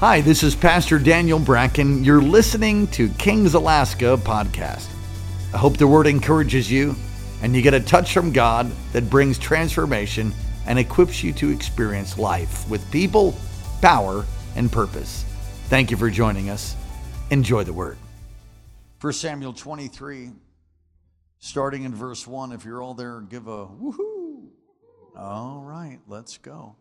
Hi, this is Pastor Daniel Bracken. You're listening to Kings Alaska podcast. I hope the word encourages you and you get a touch from God that brings transformation and equips you to experience life with people, power, and purpose. Thank you for joining us. Enjoy the word. 1 Samuel 23, starting in verse 1. If you're all there, give a woohoo. All right, let's go.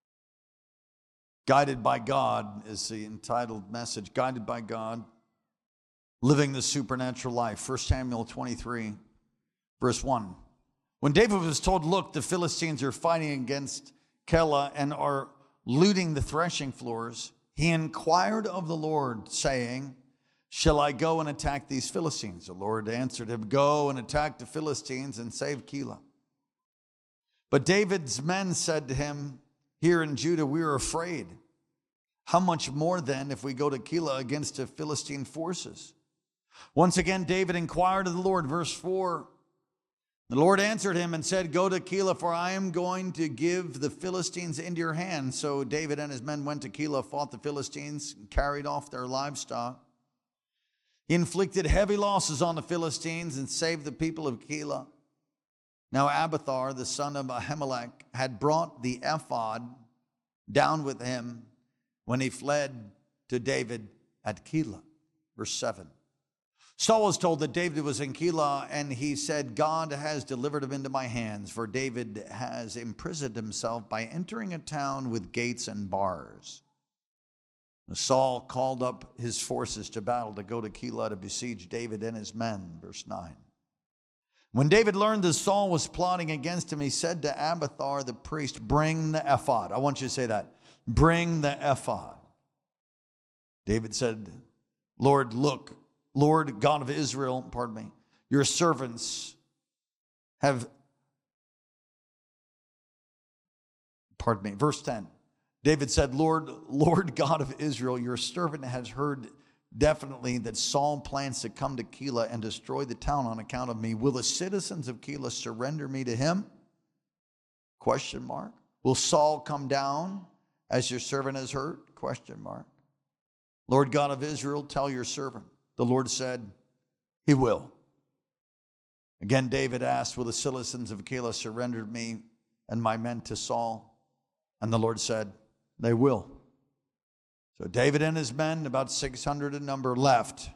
Guided by God is the entitled message. Guided by God, living the supernatural life. 1 Samuel 23, verse 1. When David was told, look, the Philistines are fighting against Keilah and are looting the threshing floors, he inquired of the Lord, saying, shall I go and attack these Philistines? The Lord answered him, go and attack the Philistines and save Keilah. But David's men said to him, here in Judah, we are afraid. How much more then if we go to Keilah against the Philistine forces? Once again, David inquired of the Lord. Verse 4, the Lord answered him and said, go to Keilah, for I am going to give the Philistines into your hand. So David and his men went to Keilah, fought the Philistines, and carried off their livestock. He inflicted heavy losses on the Philistines and saved the people of Keilah. Now Abiathar, the son of Ahimelech, had brought the ephod down with him when he fled to David at Keilah. Verse 7. Saul was told that David was in Keilah, and he said, God has delivered him into my hands, for David has imprisoned himself by entering a town with gates and bars. Saul called up his forces to battle to go to Keilah to besiege David and his men. Verse 9. When David learned that Saul was plotting against him, he said to Abiathar the priest, bring the ephod. I want you to say that. Bring the ephod. David said, Lord, look, Lord God of Israel, your servants have, verse 10. David said, Lord God of Israel, your servant has heard definitely that Saul plans to come to Keilah and destroy the town on account of me. Will the citizens of Keilah surrender me to him? Question mark. Will Saul come down as your servant has heard? Question mark. Lord God of Israel, tell your servant. The Lord said, he will. Again, David asked, will the citizens of Keilah surrender me and my men to Saul? And the Lord said, they will. So David and his men, about 600 in number, left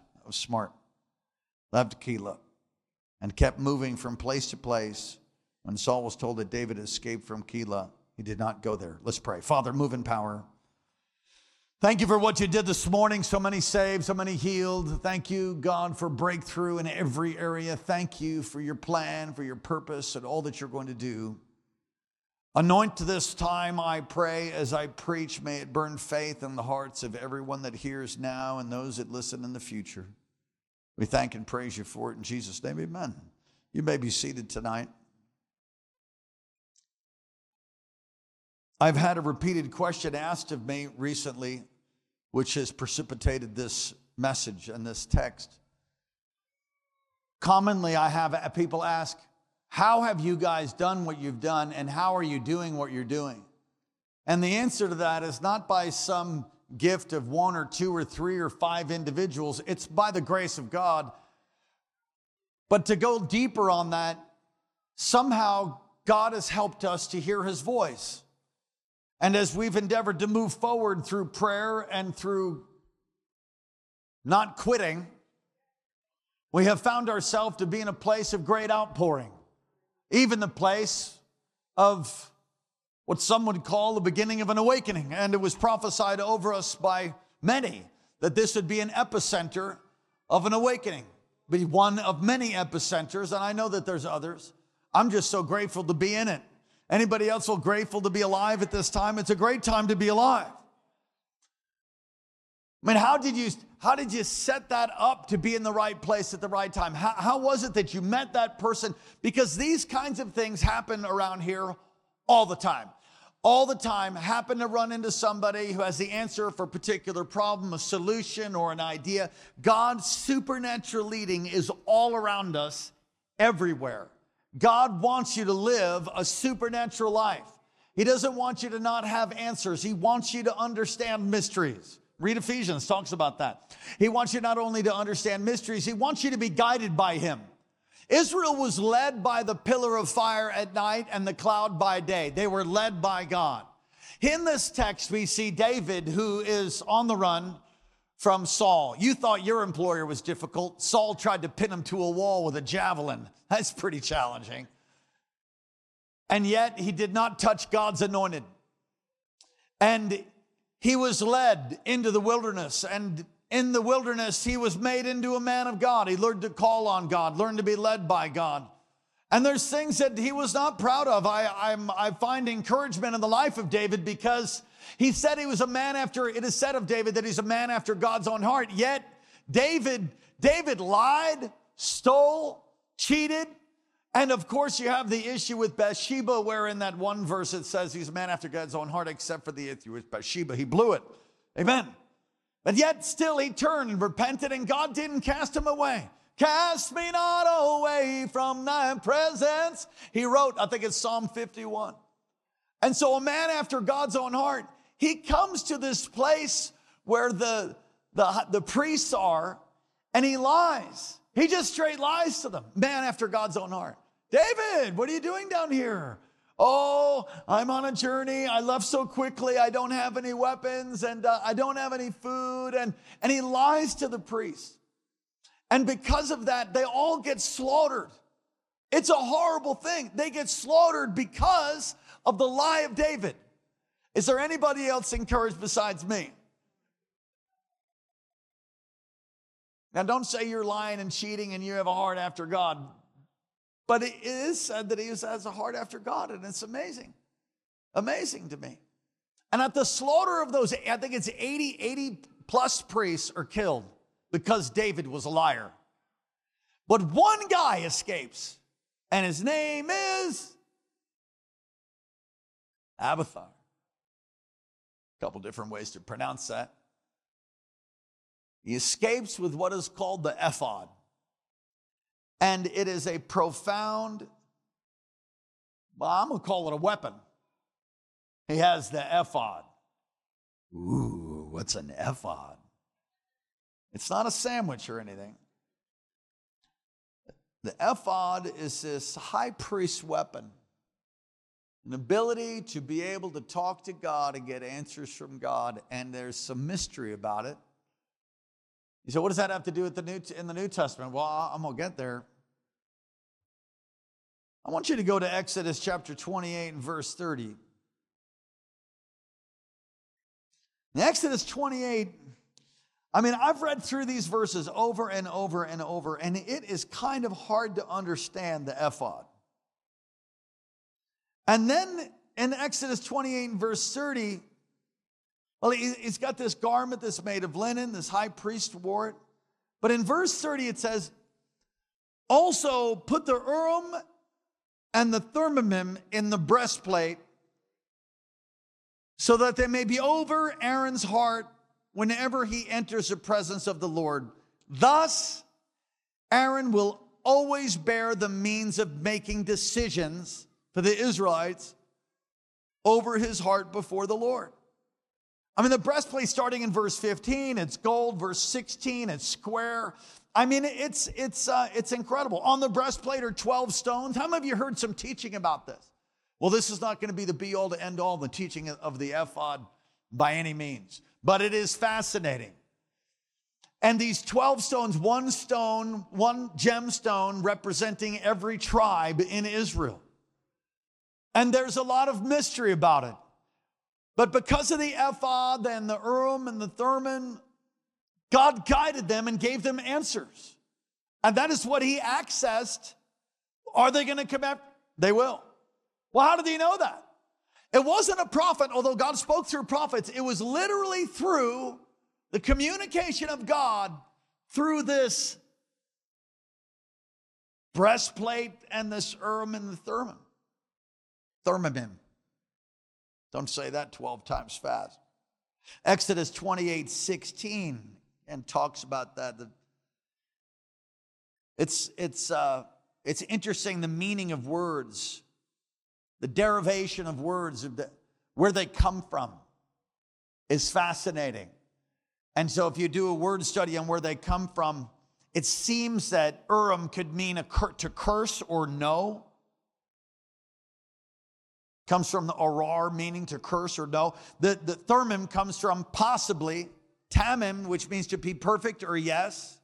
Keilah and kept moving from place to place. When Saul was told that David escaped from Keilah, he did not go there. Let's pray. Father, move in power. Thank you for what you did this morning. So many saved, so many healed. Thank you, God, for breakthrough in every area. Thank you for your plan, for your purpose, and all that you're going to do. Anoint this time, I pray, as I preach. May it burn faith in the hearts of everyone that hears now and those that listen in the future. We thank and praise you for it in Jesus' name, amen. You may be seated tonight. I've had a repeated question asked of me recently, which has precipitated this message and this text. Commonly, I have people ask, how have you guys done what you've done, and how are you doing what you're doing? And the answer to that is not by some gift of one or two or three or five individuals. It's by the grace of God. But to go deeper on that, somehow God has helped us to hear his voice. And as we've endeavored to move forward through prayer and through not quitting, we have found ourselves to be in a place of great outpouring. Even the place of what some would call the beginning of an awakening. And it was prophesied over us by many that this would be an epicenter of an awakening. Be one of many epicenters, and I know that there's others. I'm just so grateful to be in it. Anybody else feel grateful to be alive at this time? It's a great time to be alive. I mean, how did you set that up to be in the right place at the right time? How was it that you met that person? Because these kinds of things happen around here all the time. All the time, happen to run into somebody who has the answer for a particular problem, a solution, or an idea. God's supernatural leading is all around us, everywhere. God wants you to live a supernatural life. He doesn't want you to not have answers. He wants you to understand mysteries. Read Ephesians, talks about that. He wants you not only to understand mysteries, he wants you to be guided by him. Israel was led by the pillar of fire at night and the cloud by day. They were led by God. In this text, we see David, who is on the run from Saul. You thought your employer was difficult. Saul tried to pin him to a wall with a javelin. That's pretty challenging. And yet he did not touch God's anointed. And he was led into the wilderness. And in the wilderness, he was made into a man of God. He learned to call on God, learned to be led by God. And there's things that he was not proud of. I find encouragement in the life of David because he said he was a man after, it is said of David that he's a man after God's own heart. Yet David lied, stole, cheated. And of course you have the issue with Bathsheba, where in that one verse it says he's a man after God's own heart, except for the issue with Bathsheba. He blew it. Amen. But yet still he turned and repented, and God didn't cast him away. Cast me not away from thy presence. He wrote, I think it's Psalm 51. And so a man after God's own heart, he comes to this place where the priests are, and he lies. He just straight lies to them. Man after God's own heart. David, what are you doing down here? Oh, I'm on a journey. I left so quickly. I don't have any weapons, and I don't have any food. And he lies to the priest. And because of that, they all get slaughtered. It's a horrible thing. They get slaughtered because of the lie of David. Is there anybody else encouraged besides me? Now, don't say you're lying and cheating and you have a heart after God. But it is said that he has a heart after God, and it's amazing. Amazing to me. And at the slaughter of those, I think it's 80 plus priests are killed because David was a liar. But one guy escapes, and his name is Abiathar. A couple different ways to pronounce that. He escapes with what is called the ephod. And it is a profound, well, I'm going to call it a weapon. He has the ephod. Ooh, what's an ephod? It's not a sandwich or anything. The ephod is this high priest weapon, an ability to be able to talk to God and get answers from God, and there's some mystery about it. You say, what does that have to do with in the New Testament? Well, I'm going to get there. I want you to go to Exodus chapter 28 and verse 30. In Exodus 28, I've read through these verses over and over and over, and it is kind of hard to understand the ephod. And then in Exodus 28 and verse 30, well, he's got this garment that's made of linen, this high priest wore it. But in verse 30 it says, also put the Urim and the Thummim in the breastplate, so that they may be over Aaron's heart whenever he enters the presence of the Lord. Thus, Aaron will always bear the means of making decisions for the Israelites over his heart before the Lord. The breastplate starting in verse 15, it's gold. Verse 16, it's square. It's incredible. On the breastplate are 12 stones. How many of you heard some teaching about this? Well, this is not going to be the be-all to end-all, the teaching of the ephod by any means. But it is fascinating. And these 12 stones, one gemstone representing every tribe in Israel. And there's a lot of mystery about it. But because of the ephod and the Urim and the Thummim, God guided them and gave them answers. And that is what he accessed. Are they going to come after? They will. Well, how did he know that? It wasn't a prophet, although God spoke through prophets. It was literally through the communication of God through this breastplate and this Urim and the Thummim. Thummim. Don't say that 12 times fast. Exodus 28:16 and talks about that. It's interesting, the meaning of words, the derivation of words, where they come from is fascinating. And so if you do a word study on where they come from, it seems that Urim could mean to curse or no. Comes from the Arar, meaning to curse or no. The Thummim comes from possibly Tamim, which means to be perfect or yes.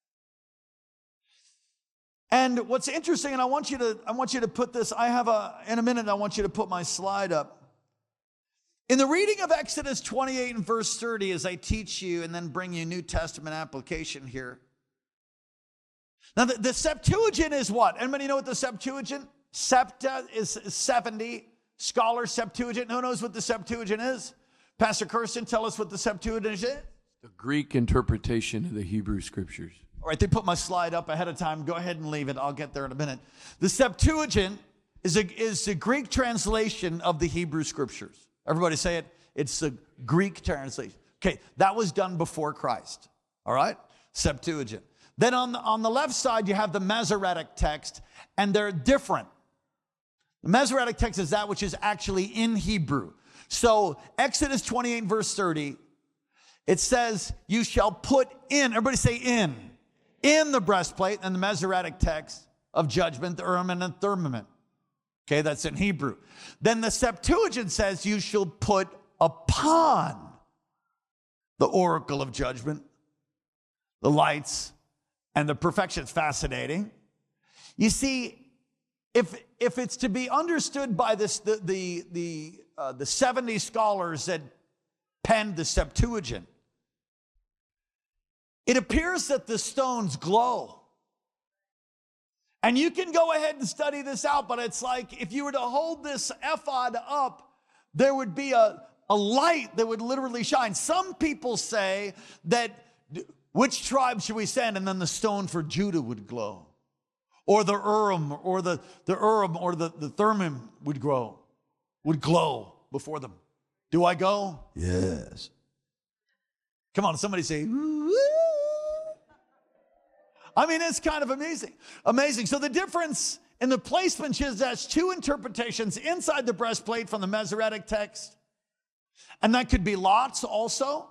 And what's interesting, and I want you to put this, in a minute, I want you to put my slide up. In the reading of Exodus 28 and verse 30, as I teach you and then bring you New Testament application here. Now, the Septuagint is what? Anybody know what the Septuagint? Septa is 70. Scholar Septuagint. Who knows what the Septuagint is? Pastor Kirsten, tell us what the Septuagint is. The Greek interpretation of the Hebrew Scriptures. All right, they put my slide up ahead of time. Go ahead and leave it. I'll get there in a minute. The Septuagint is the Greek translation of the Hebrew Scriptures. Everybody say it. It's the Greek translation. Okay, that was done before Christ. All right? Septuagint. Then on the left side, you have the Masoretic text, and they're different. The Masoretic text is that which is actually in Hebrew. So Exodus 28 verse 30, it says, you shall put in, everybody say in the breastplate, and the Masoretic text of judgment, the Urim and the Thummim. Okay, that's in Hebrew. Then the Septuagint says, you shall put upon the oracle of judgment, the lights, and the perfection. It's fascinating. You see, if it's to be understood by this, the 70 scholars that penned the Septuagint, it appears that the stones glow. And you can go ahead and study this out, but it's like if you were to hold this ephod up, there would be a light that would literally shine. Some people say that which tribe should we send? And then the stone for Judah would glow. Or the Urim, or the Urim, or the Thummim would glow before them. Do I go? Yes. Come on, somebody say, woo. I mean, it's kind of amazing. Amazing. So the difference in the placement is that's two interpretations inside the breastplate from the Masoretic text. And that could be lots also.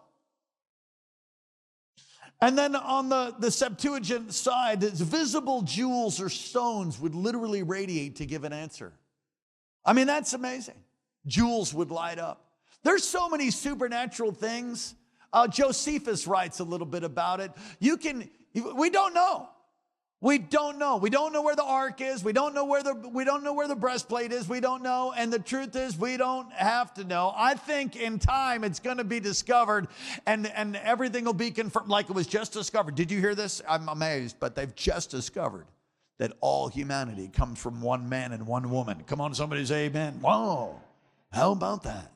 And then on the Septuagint side, it's visible jewels or stones would literally radiate to give an answer. I mean, that's amazing. Jewels would light up. There's so many supernatural things. Josephus writes a little bit about it. We don't know. We don't know. We don't know where the ark is. We don't know where the breastplate is. We don't know. And the truth is, we don't have to know. I think in time it's going to be discovered and everything will be confirmed like it was just discovered. Did you hear this? I'm amazed, but they've just discovered that all humanity comes from one man and one woman. Come on, somebody say amen. Whoa. How about that?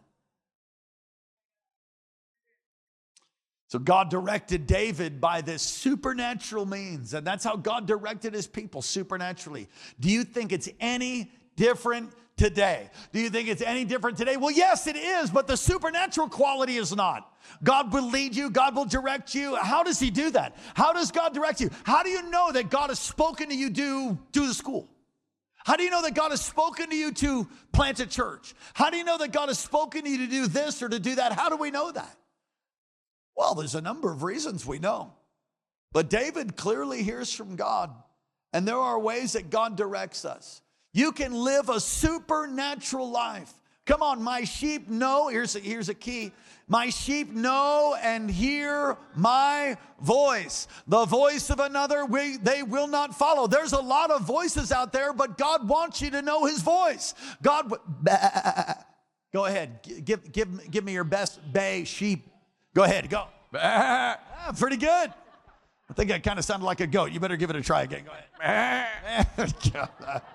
So God directed David by this supernatural means, and that's how God directed his people, supernaturally. Do you think it's any different today? Do you think it's any different today? Well, yes, it is, but the supernatural quality is not. God will lead you. God will direct you. How does he do that? How does God direct you? How do you know that God has spoken to you to do the school? How do you know that God has spoken to you to plant a church? How do you know that God has spoken to you to do this or to do that? How do we know that? Well, there's a number of reasons we know. But David clearly hears from God. And there are ways that God directs us. You can live a supernatural life. Come on, my sheep know. Here's a key. My sheep know and hear my voice. The voice of another, they will not follow. There's a lot of voices out there, but God wants you to know his voice. God, go ahead. Give me your best bay sheep. Go ahead, go. Pretty good. I think I kind of sounded like a goat. You better give it a try again. Go ahead.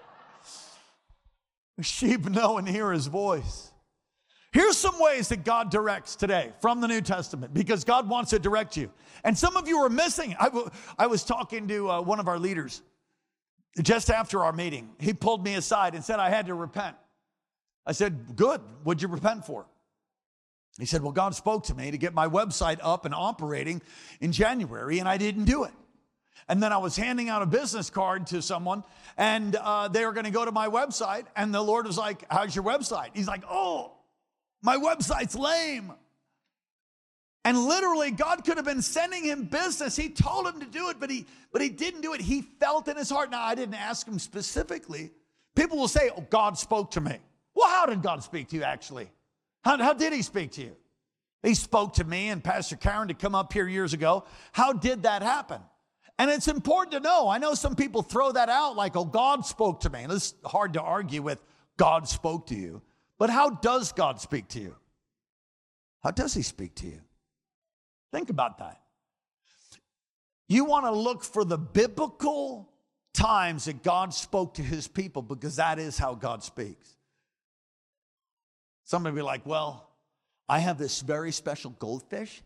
Sheep know and hear his voice. Here's some ways that God directs today from the New Testament, because God wants to direct you. And some of you are missing. I was talking to one of our leaders just after our meeting. He pulled me aside and said I had to repent. I said, good. What'd you repent for? He said, well, God spoke to me to get my website up and operating in January, and I didn't do it. And then I was handing out a business card to someone, and they were going to go to my website, and the Lord was like, how's your website? He's like, oh, my website's lame. And literally, God could have been sending him business. He told him to do it, but he didn't do it. He felt in his heart. Now, I didn't ask him specifically. People will say, oh, God spoke to me. Well, how did God speak to you, actually? How did he speak to you? He spoke to me and Pastor Karen to come up here years ago. How did that happen? And it's important to know. I know some people throw that out like, oh, God spoke to me. And it's hard to argue with God spoke to you. But how does God speak to you? How does he speak to you? Think about that. You want to look for the biblical times that God spoke to his people, because that is how God speaks. Somebody will be like, well, I have this very special goldfish,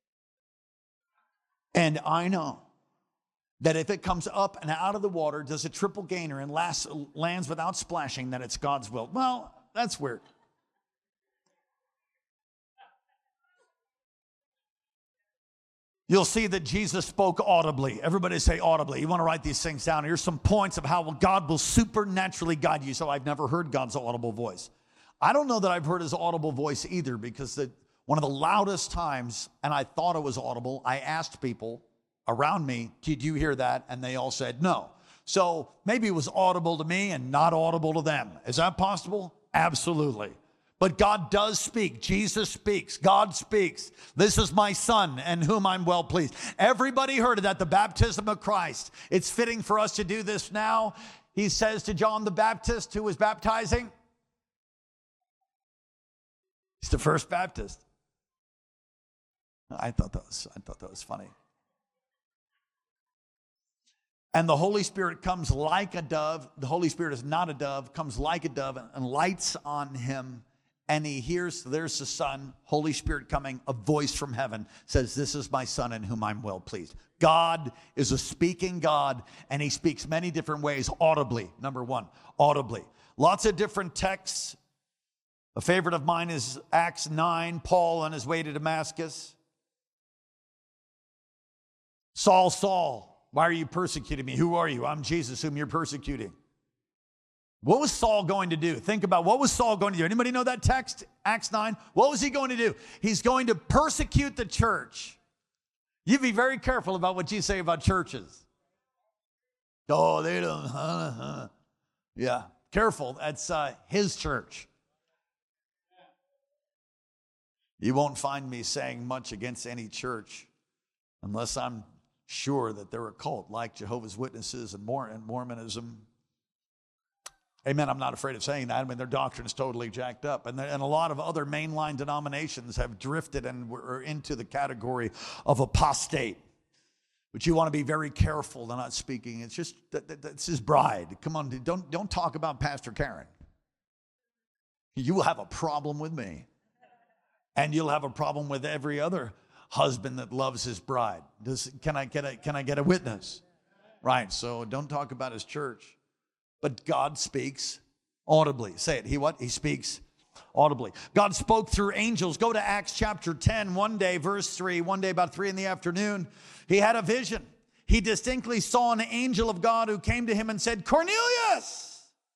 and I know that if it comes up and out of the water, does a triple gainer and lands without splashing, that it's God's will. Well, that's weird. You'll see that Jesus spoke audibly. Everybody say audibly. You want to write these things down. Here's some points of how God will supernaturally guide you. So I've never heard God's audible voice. I don't know that I've heard his audible voice either, because one of the loudest times, and I thought it was audible, I asked people around me, did you hear that? And they all said no. So maybe it was audible to me and not audible to them. Is that possible? Absolutely. But God does speak. Jesus speaks. God speaks. This is my son in whom I'm well pleased. Everybody heard it at the baptism of Christ. It's fitting for us to do this now. He says to John the Baptist, who was baptizing, he's the first Baptist. I thought that was funny. And the Holy Spirit comes like a dove. The Holy Spirit is not a dove, comes like a dove and lights on him. And he hears, there's the Son, Holy Spirit coming, a voice from heaven says, this is my son in whom I'm well pleased. God is a speaking God, and he speaks many different ways, audibly. Number one, audibly. Lots of different texts. A favorite of mine is Acts 9, Paul on his way to Damascus. Saul, Saul, why are you persecuting me? Who are you? I'm Jesus, whom you're persecuting. What was Saul going to do? Think about, what was Saul going to do? Anybody know that text, Acts 9? What was he going to do? He's going to persecute the church. You be very careful about what you say about churches. Oh, they don't, Yeah, careful. That's his church. You won't find me saying much against any church unless I'm sure that they're a cult like Jehovah's Witnesses and Mormonism. Amen. I'm not afraid of saying that. I mean, their doctrine is totally jacked up. And a lot of other mainline denominations have drifted and were into the category of apostate. But you want to be very careful. They're not speaking. It's just, that's his bride. Come on, don't talk about Pastor Karen. You will have a problem with me. And you'll have a problem with every other husband that loves his bride. Can I get a witness? Right, so don't talk about his church. But God speaks audibly. Say it. He speaks audibly. God spoke through angels. Go to Acts chapter 10, one day, verse 3. One day about 3 p.m, he had a vision. He distinctly saw an angel of God who came to him and said, Cornelius!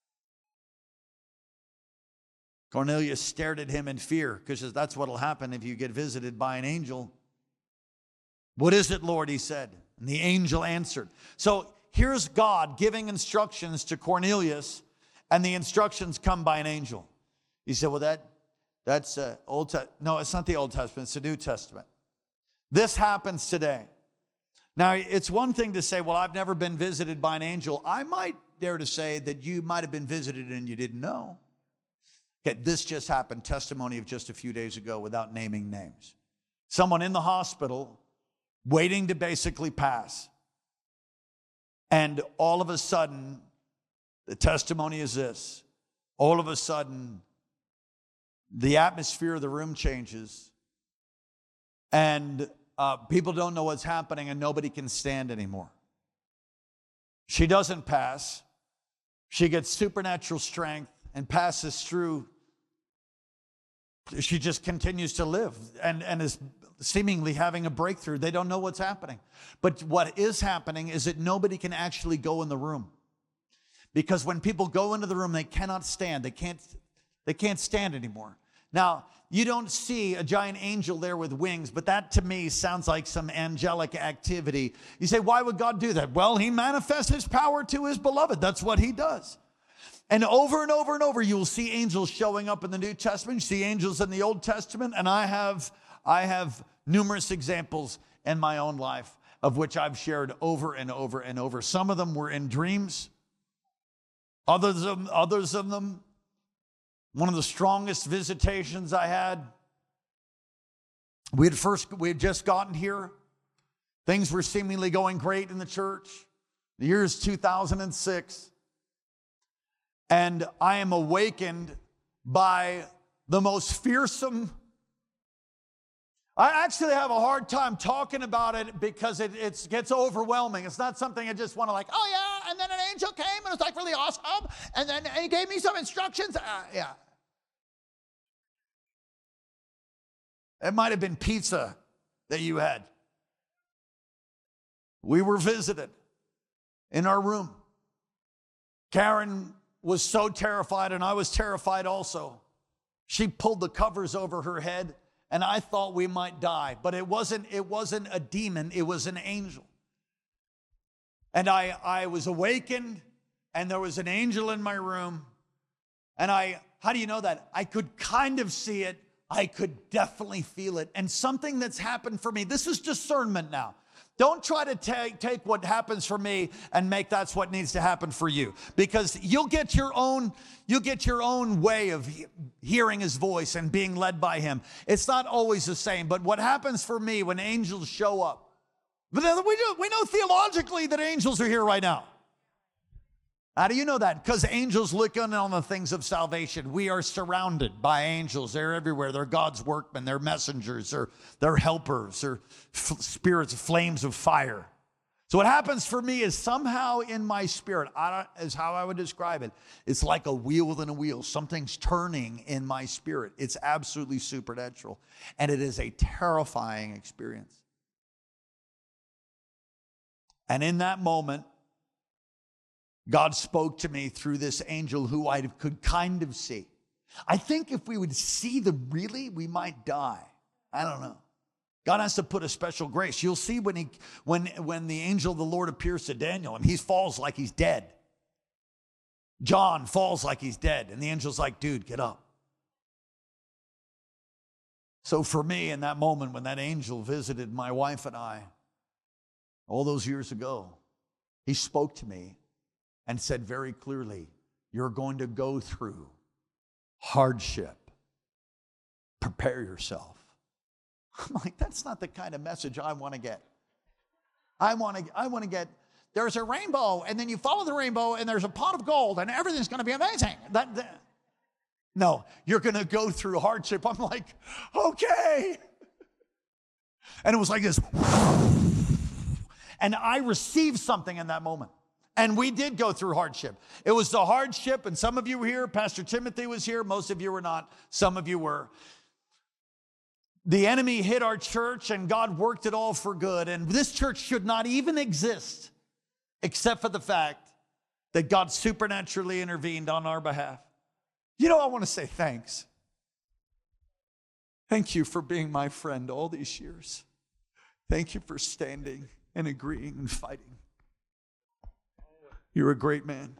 Cornelius stared at him in fear, because that's what will happen if you get visited by an angel. What is it, Lord? He said. And the angel answered. So here's God giving instructions to Cornelius, and the instructions come by an angel. He said, well, that's Old Testament. No, it's not the Old Testament. It's the New Testament. This happens today. Now, it's one thing to say, well, I've never been visited by an angel. I might dare to say that you might have been visited and you didn't know. Okay, this just happened, testimony of just a few days ago without naming names. Someone in the hospital waiting to basically pass. And all of a sudden, the testimony is this. All of a sudden, the atmosphere of the room changes. And people don't know what's happening, and nobody can stand anymore. She doesn't pass. She gets supernatural strength and passes through. She just continues to live and is seemingly having a breakthrough. They don't know what's happening. But what is happening is that nobody can actually go in the room. Because when people go into the room, they cannot stand. They can't stand anymore. Now, you don't see a giant angel there with wings, but that to me sounds like some angelic activity. You say, why would God do that? Well, he manifests his power to his beloved. That's what he does. And over and over and over, you will see angels showing up in the New Testament. You see angels in the Old Testament. And I have numerous examples in my own life of which I've shared over and over and over. Some of them were in dreams. Others of them, one of the strongest visitations I had, we had just gotten here. Things were seemingly going great in the church. The year is 2006. And I am awakened by the most fearsome. I actually have a hard time talking about it because it gets overwhelming. It's not something I just want to like, oh yeah, and then an angel came and it was like really awesome. And then he gave me some instructions. Yeah. It might have been pizza that you had. We were visited in our room. Karen was so terrified, and I was terrified also. She pulled the covers over her head, and I thought we might die. But it wasn't a demon, it was an angel. And I was awakened, and there was an angel in my room. And how do you know that? I could kind of see it. I could definitely feel it. And something that's happened for me, this is discernment now. Don't try to take what happens for me and make that's what needs to happen for you, because you'll get your own way of hearing his voice and being led by him. It's not always the same, but what happens for me when angels show up, but we know theologically that angels are here right now. How do you know that? Because angels look in on the things of salvation. We are surrounded by angels. They're everywhere. They're God's workmen. They're messengers. They're helpers. They're spirits, flames of fire. So what happens for me is somehow in my spirit, is how I would describe it. It's like a wheel within a wheel. Something's turning in my spirit. It's absolutely supernatural. And it is a terrifying experience. And in that moment, God spoke to me through this angel who I could kind of see. I think if we would see them really, we might die. I don't know. God has to put a special grace. You'll see when the angel of the Lord appears to Daniel, and he falls like he's dead. John falls like he's dead, and the angel's like, dude, get up. So for me, in that moment when that angel visited my wife and I, all those years ago, he spoke to me and said very clearly, you're going to go through hardship. Prepare yourself. I'm like, that's not the kind of message I want to get. I want to get, there's a rainbow, and then you follow the rainbow, and there's a pot of gold, and everything's going to be amazing. No, you're going to go through hardship. I'm like, okay. And it was like this. And I received something in that moment. And we did go through hardship. It was the hardship, and some of you were here. Pastor Timothy was here. Most of you were not. Some of you were. The enemy hit our church, and God worked it all for good. And this church should not even exist except for the fact that God supernaturally intervened on our behalf. You know, I want to say thanks. Thank you for being my friend all these years. Thank you for standing and agreeing and fighting. You're a great man.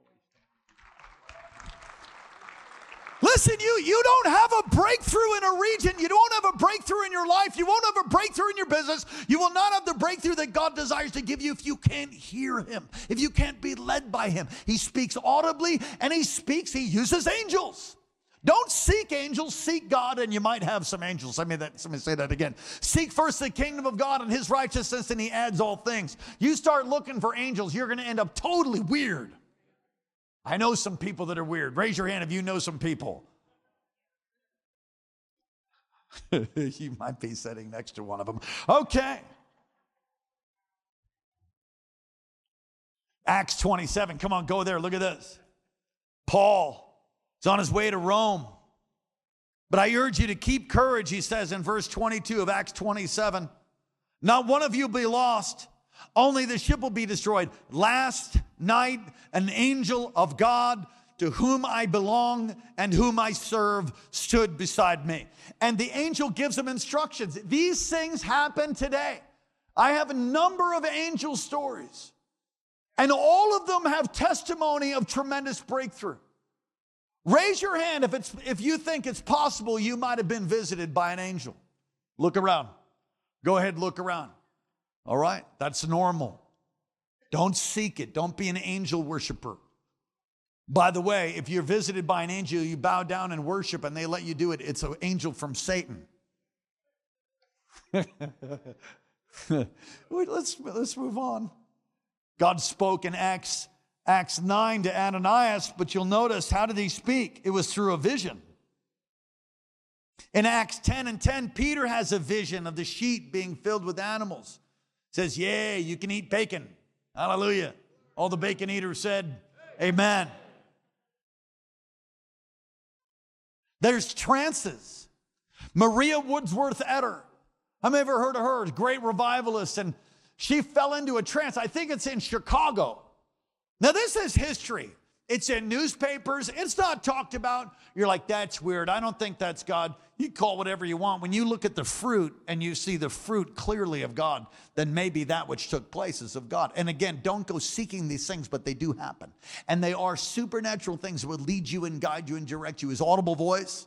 Listen, you don't have a breakthrough in a region. You don't have a breakthrough in your life. You won't have a breakthrough in your business. You will not have the breakthrough that God desires to give you if you can't hear him, if you can't be led by him. He speaks audibly, and he uses angels. Don't seek angels, seek God, and you might have some angels. Let me say that again. Seek first the kingdom of God and his righteousness, and he adds all things. You start looking for angels, you're going to end up totally weird. I know some people that are weird. Raise your hand if you know some people. You might be sitting next to one of them. Okay. Acts 27. Come on, go there. Look at this. Paul is on his way to Rome. But I urge you to keep courage, he says in verse 22 of Acts 27. Not one of you will be lost. Only the ship will be destroyed. Last night, an angel of God to whom I belong and whom I serve stood beside me. And the angel gives him instructions. These things happen today. I have a number of angel stories, and all of them have testimony of tremendous breakthrough. Raise your hand if you think it's possible you might have been visited by an angel. Look around. Go ahead, look around. All right, that's normal. Don't seek it. Don't be an angel worshiper. By the way, if you're visited by an angel, you bow down and worship and they let you do it, it's an angel from Satan. Let's move on. God spoke in Acts 9 to Ananias, but you'll notice, how did he speak? It was through a vision. In Acts 10:10, Peter has a vision of the sheep being filled with animals. Says, yay, you can eat bacon. Hallelujah. All the bacon eaters said, amen. There's trances. Maria Wordsworth Etter. Have you ever heard of her? Great revivalist. And she fell into a trance. I think it's in Chicago. Now, this is history. It's in newspapers. It's not talked about. You're like, that's weird. I don't think that's God. You call whatever you want. When you look at the fruit and you see the fruit clearly of God, then maybe that which took place is of God. And again, don't go seeking these things, but they do happen. And they are supernatural things that will lead you and guide you and direct you. His audible voice,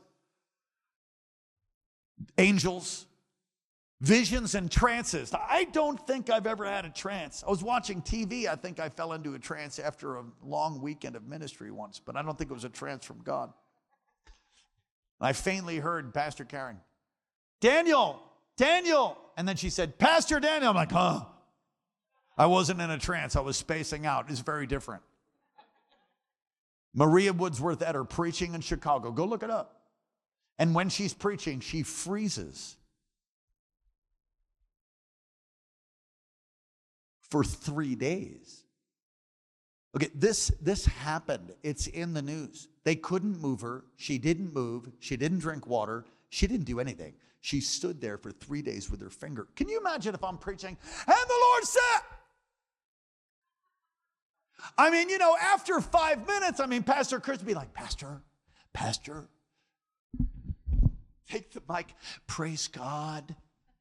angels, visions and trances. I don't think I've ever had a trance. I was watching TV. I think I fell into a trance after a long weekend of ministry once, but I don't think it was a trance from God. I faintly heard Pastor Karen, Daniel. And then she said, Pastor Daniel. I'm like, huh? I wasn't in a trance. I was spacing out. It's very different. Maria Wordsworth Etter preaching in Chicago. Go look it up. And when she's preaching, she freezes for 3 days. Okay, this happened. It's in the news. They couldn't move her. She didn't move. She didn't drink water. She didn't do anything. She stood there for 3 days with her finger. Can you imagine if I'm preaching, and the Lord said? I mean, after 5 minutes, Pastor Chris would be like, Pastor, take the mic. Praise God.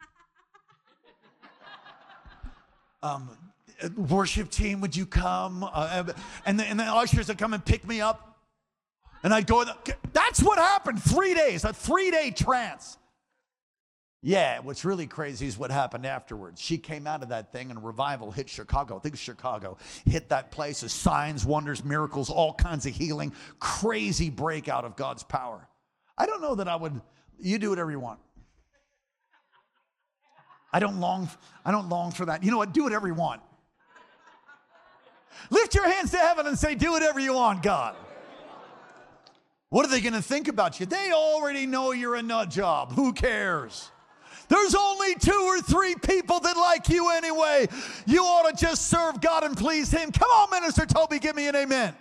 Worship team, would you come? And the ushers would come and pick me up. And I'd go, that's what happened. 3 days, a 3-day trance. Yeah, what's really crazy is what happened afterwards. She came out of that thing and a revival hit Chicago. I think Chicago hit that place of signs, wonders, miracles, all kinds of healing, crazy breakout of God's power. I don't know that you do whatever you want. I don't long for that. You know what? Do whatever you want. Lift your hands to heaven and say, do whatever you want, God. What are they going to think about you? They already know you're a nut job. Who cares? There's only 2 or 3 people that like you anyway. You ought to just serve God and please Him. Come on, Minister Toby, give me an amen.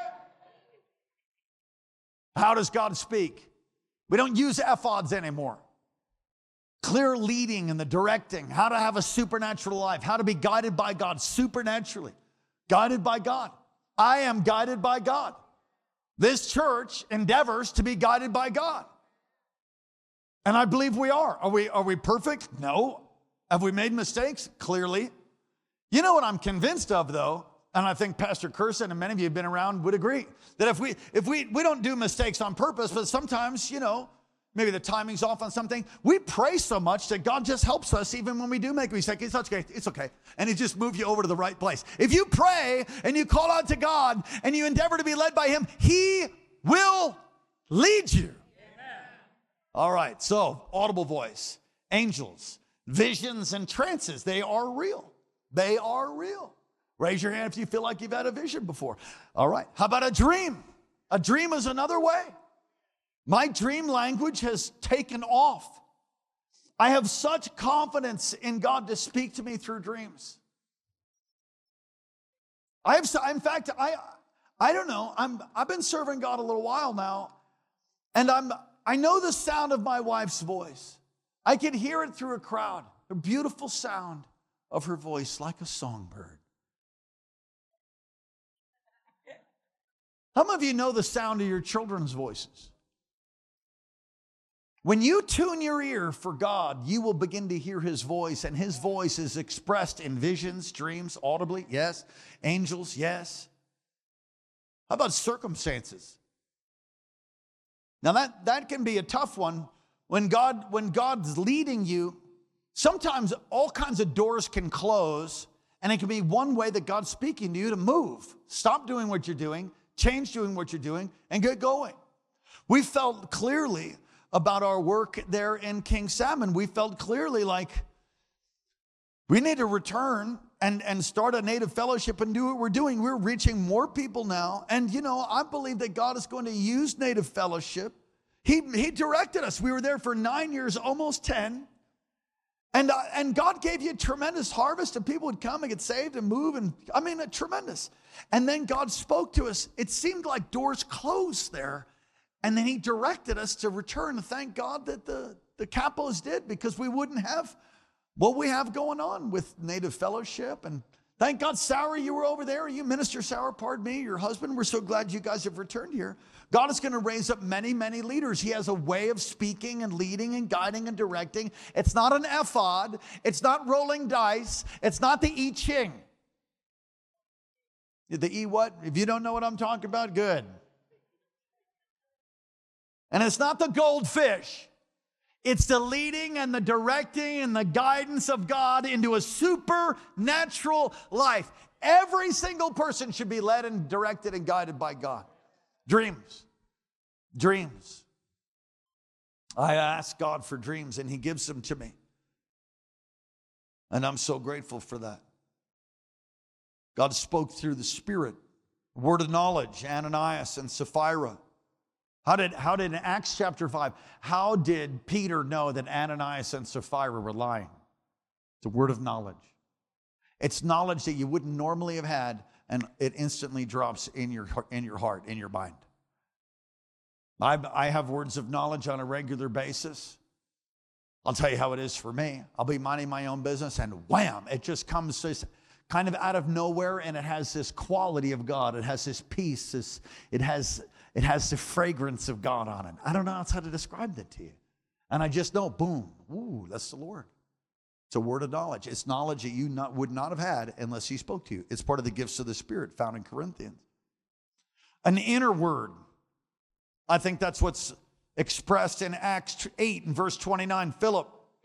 How does God speak? We don't use ephods anymore. Clear leading and the directing, how to have a supernatural life, how to be guided by God supernaturally. Guided by God. I am guided by God. This church endeavors to be guided by God. And I believe we are. Are we perfect? No. Have we made mistakes? Clearly. You know what I'm convinced of, though, and I think Pastor Curson and many of you have been around would agree, that if we don't do mistakes on purpose, but sometimes, maybe the timing's off on something, we pray so much that God just helps us even when we do make a mistake. It's okay. And He just moves you over to the right place. If you pray and you call out to God and you endeavor to be led by Him, He will lead you. Amen. All right, so audible voice, angels, visions, and trances, they are real. They are real. Raise your hand if you feel like you've had a vision before. All right, how about a dream? A dream is another way. My dream language has taken off. I have such confidence in God to speak to me through dreams. I don't know. I've been serving God a little while now, and I know the sound of my wife's voice. I can hear it through a crowd. A beautiful sound of her voice, like a songbird. How many of you know the sound of your children's voices? When you tune your ear for God, you will begin to hear his voice, and his voice is expressed in visions, dreams, audibly, yes. Angels, yes. How about circumstances? Now that can be a tough one. When God's leading you, sometimes all kinds of doors can close, and it can be one way that God's speaking to you to move. Stop doing what you're doing, change doing what you're doing, and get going. We felt clearly about our work there in King Salmon. We felt clearly like we need to return and start a native fellowship and do what we're doing. We're reaching more people now. And, I believe that God is going to use native fellowship. He directed us. We were there for 9 years, almost 10. And God gave you a tremendous harvest, and people would come and get saved and move. And tremendous. And then God spoke to us. It seemed like doors closed there. And then he directed us to return. And thank God that the Capos did, because we wouldn't have what we have going on with Native Fellowship. And thank God, Sarah, you were over there. You, Minister Sarah, pardon me, your husband. We're so glad you guys have returned here. God is going to raise up many, many leaders. He has a way of speaking and leading and guiding and directing. It's not an ephod. It's not rolling dice. It's not the I Ching. The I what? If you don't know what I'm talking about, good. And it's not the goldfish. It's the leading and the directing and the guidance of God into a supernatural life. Every single person should be led and directed and guided by God. Dreams. Dreams. I ask God for dreams, and he gives them to me. And I'm so grateful for that. God spoke through the Spirit. Word of knowledge, Ananias and Sapphira. How did in Acts chapter 5, how did Peter know that Ananias and Sapphira were lying? It's a word of knowledge. It's knowledge that you wouldn't normally have had, and it instantly drops in your heart, in your mind. I have words of knowledge on a regular basis. I'll tell you how it is for me. I'll be minding my own business, and wham, it just comes this kind of out of nowhere, and it has this quality of God. It has this peace. It has the fragrance of God on it. I don't know how to describe that to you. And I just know, boom, ooh, that's the Lord. It's a word of knowledge. It's knowledge that you would not have had unless he spoke to you. It's part of the gifts of the Spirit found in Corinthians. An inner word. I think that's what's expressed in Acts 8 and verse 29. Philip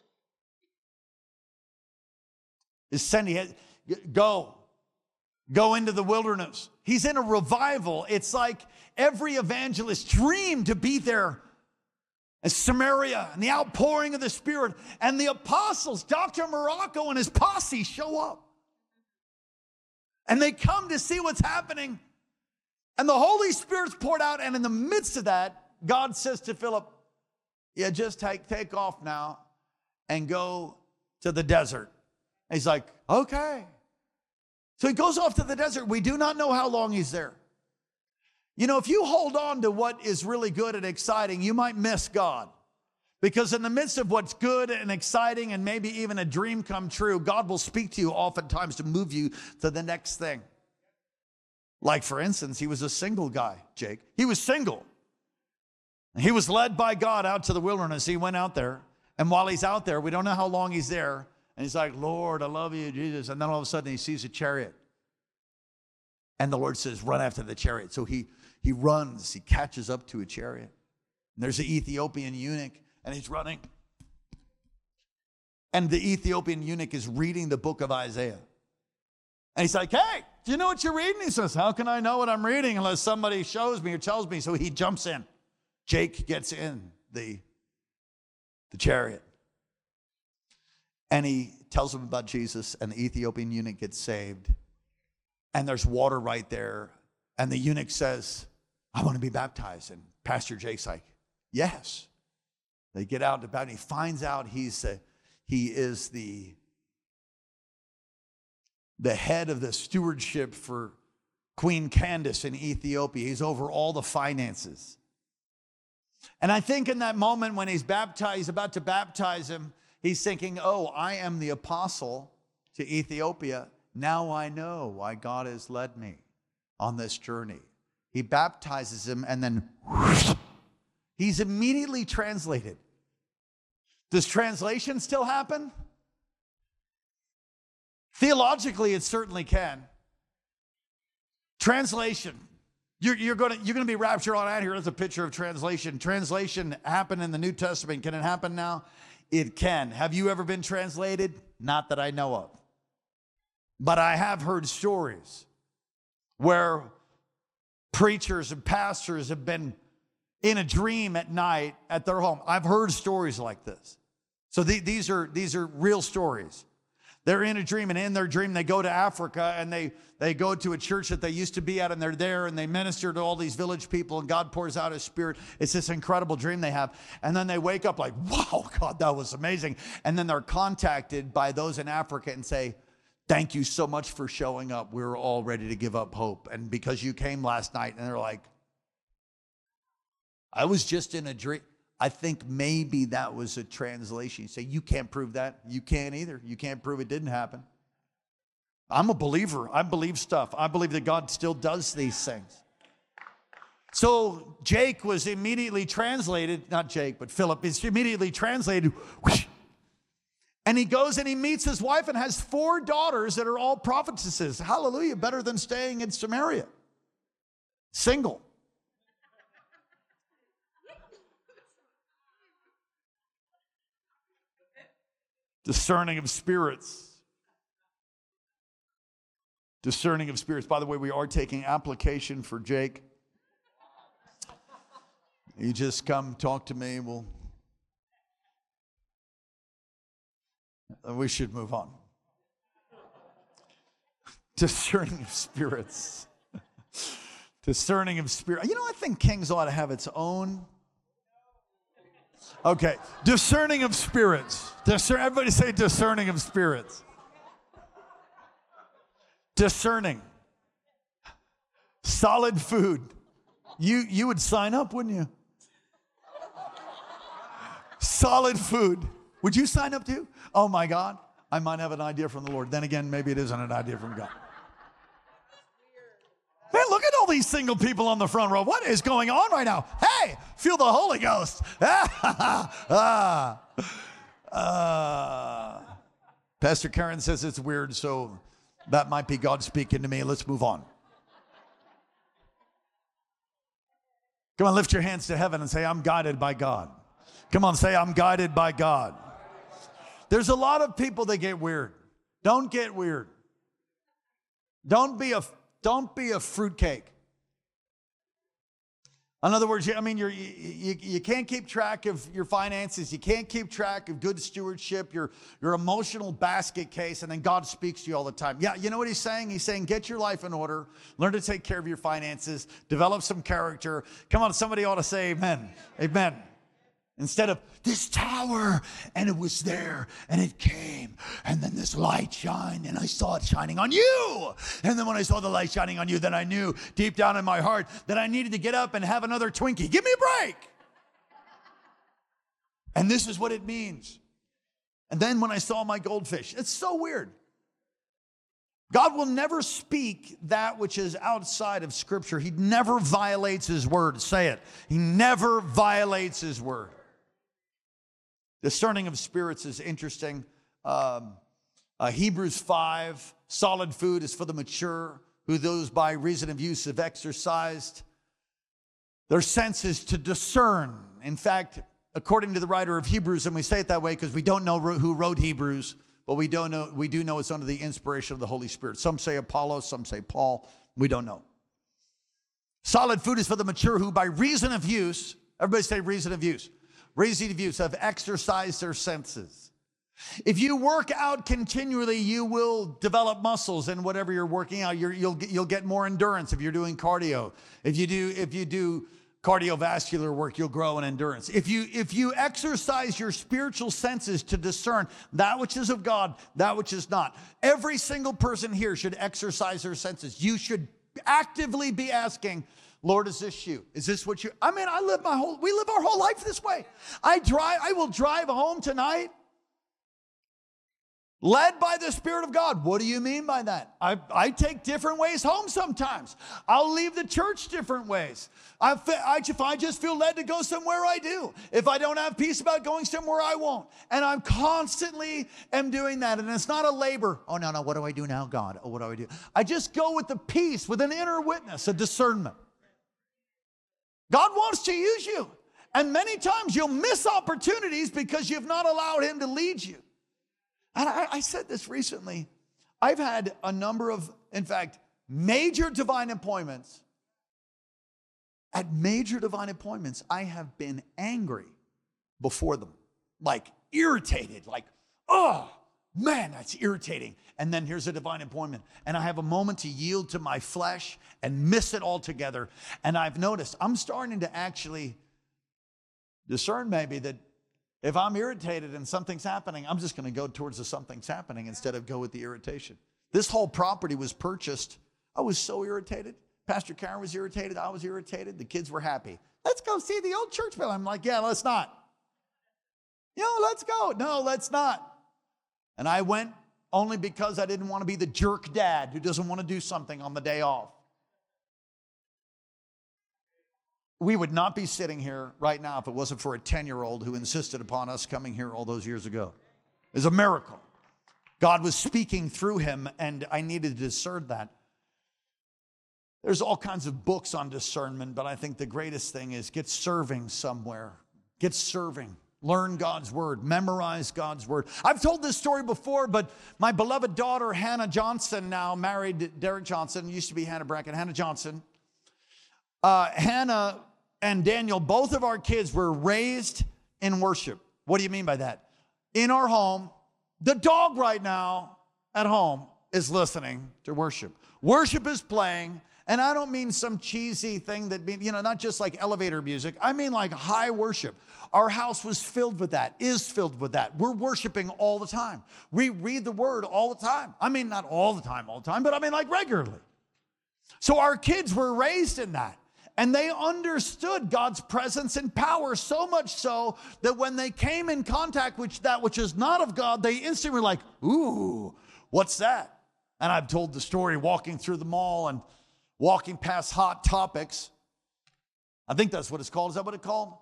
is sending, go into the wilderness. He's in a revival. It's like every evangelist dreamed to be there in Samaria and the outpouring of the Spirit. And the apostles, Dr. Morocco and his posse, show up. And they come to see what's happening. And the Holy Spirit's poured out. And in the midst of that, God says to Philip, yeah, just take off now and go to the desert. And he's like, okay. So he goes off to the desert. We do not know how long he's there. If you hold on to what is really good and exciting, you might miss God. Because in the midst of what's good and exciting and maybe even a dream come true, God will speak to you oftentimes to move you to the next thing. Like, for instance, he was a single guy, Jake. He was single. He was led by God out to the wilderness. He went out there. And while he's out there, we don't know how long he's there. And he's like, Lord, I love you, Jesus. And then all of a sudden he sees a chariot. And the Lord says, run after the chariot. So he runs, he catches up to a chariot. And there's an Ethiopian eunuch, and he's running. And the Ethiopian eunuch is reading the book of Isaiah. And he's like, hey, do you know what you're reading? He says, how can I know what I'm reading unless somebody shows me or tells me? So he jumps in. Jake gets in the chariot. And he tells him about Jesus, and the Ethiopian eunuch gets saved. And there's water right there. And the eunuch says, I want to be baptized. And Pastor Jake's like, yes. They get out and about, and he finds out he is the head of the stewardship for Queen Candace in Ethiopia. He's over all the finances. And I think in that moment when he's about to baptize him, he's thinking, oh, I am the apostle to Ethiopia. Now I know why God has led me on this journey. He baptizes him, and then he's immediately translated. Does translation still happen? Theologically, it certainly can. Translation. You're going to be raptured on out here. There's a picture of translation. Translation happened in the New Testament. Can it happen now? It can. Have you ever been translated? Not that I know of. But I have heard stories where preachers and pastors have been in a dream at night at their home. I've heard stories like this. So these are real stories. They're in a dream, and in their dream, they go to Africa, and they go to a church that they used to be at, and they're there, and they minister to all these village people, and God pours out his Spirit. It's this incredible dream they have. And then they wake up like, wow, God, that was amazing. And then they're contacted by those in Africa and say, thank you so much for showing up. We were all ready to give up hope. And because you came last night, and they're like, I was just in a dream. I think maybe that was a translation. You say, you can't prove that. You can't either. You can't prove it didn't happen. I'm a believer. I believe stuff. I believe that God still does these things. So Jake was immediately translated, not Jake, but Philip is immediately translated. And he goes and he meets his wife and has 4 daughters that are all prophetesses. Hallelujah, better than staying in Samaria. Single. Discerning of spirits. Discerning of spirits. By the way, we are taking application for Jake. You just come talk to me. We should move on. Discerning of spirits. Discerning of spirits. You know, I think Kings ought to have its own. Okay, discerning of spirits. Everybody say discerning of spirits. Discerning. Solid food. You would sign up, wouldn't you? Solid food. Would you sign up too? Oh my God, I might have an idea from the Lord. Then again, maybe it isn't an idea from God. Man, look at all these single people on the front row. What is going on right now? Hey, feel the Holy Ghost. Pastor Karen says it's weird, so that might be God speaking to me. Let's move on. Come on, lift your hands to heaven and say, I'm guided by God. Come on, say, I'm guided by God. There's a lot of people that get weird. Don't get weird. Don't be a fruitcake. In other words, I mean, you can't keep track of your finances. You can't keep track of good stewardship, your emotional basket case, and then God speaks to you all the time. Yeah, you know what he's saying? He's saying, get your life in order. Learn to take care of your finances. Develop some character. Come on, somebody ought to say amen. Amen. Instead of this tower, and it was there, and it came, and then this light shined, and I saw it shining on you. And then when I saw the light shining on you, then I knew deep down in my heart that I needed to get up and have another Twinkie. Give me a break. And this is what it means. And then when I saw my goldfish, it's so weird. God will never speak that which is outside of Scripture. He never violates his word. Say it. He never violates his word. Discerning of spirits is interesting. Hebrews 5, solid food is for the mature, who those by reason of use have exercised their senses to discern. In fact, according to the writer of Hebrews, and we say it that way because we don't know who wrote Hebrews, but we do know it's under the inspiration of the Holy Spirit. Some say Apollos, some say Paul. We don't know. Solid food is for the mature, who by reason of use, everybody say reason of use. Reason of use, have exercised their senses. If you work out continually, you will develop muscles, and whatever you're working out, you'll get more endurance if you're doing cardio. If you do cardiovascular work, you'll grow in endurance. If you exercise your spiritual senses to discern that which is of God, that which is not. Every single person here should exercise their senses. You should actively be asking, Lord, is this you? Is this what you? I mean, we live our whole life this way. I will drive home tonight. Led by the Spirit of God. What do you mean by that? I take different ways home sometimes. I'll leave the church different ways. If I just feel led to go somewhere, I do. If I don't have peace about going somewhere, I won't. And I'm constantly am doing that. And it's not a labor. Oh, no, what do I do now, God? Oh, what do I do? I just go with the peace, with an inner witness, a discernment. God wants to use you. And many times you'll miss opportunities because you've not allowed him to lead you. And I said this recently. I've had a number of, in fact, major divine appointments. At major divine appointments, I have been angry before them. Like irritated, like, oh, man, that's irritating. And then here's a divine appointment. And I have a moment to yield to my flesh and miss it altogether. And I've noticed I'm starting to actually discern maybe that if I'm irritated and something's happening, I'm just going to go towards the something's happening instead of go with the irritation. This whole property was purchased. I was so irritated. Pastor Karen was irritated. I was irritated. The kids were happy. Let's go see the old church building. I'm like, yeah, let's not. Let's go. No, let's not. And I went only because I didn't want to be the jerk dad who doesn't want to do something on the day off. We would not be sitting here right now if it wasn't for a 10-year-old who insisted upon us coming here all those years ago. It's a miracle. God was speaking through him, and I needed to discern that. There's all kinds of books on discernment, but I think the greatest thing is get serving somewhere. Get serving. Learn God's word. Memorize God's word. I've told this story before, but my beloved daughter, Hannah Johnson, now married Derek Johnson, used to be Hannah Brackett, Hannah Johnson. Hannah and Daniel, both of our kids were raised in worship. What do you mean by that? In our home, the dog right now at home is listening to worship. Worship is playing, and I don't mean some cheesy thing that, not just like elevator music. I mean like high worship. Our house was filled with that, is filled with that. We're worshiping all the time. We read the word all the time. I mean, not all the time, but I mean like regularly. So our kids were raised in that. And they understood God's presence and power so much so that when they came in contact with that which is not of God, they instantly were like, ooh, what's that? And I've told the story walking through the mall and walking past Hot Topics. I think that's what it's called. Is that what it's called?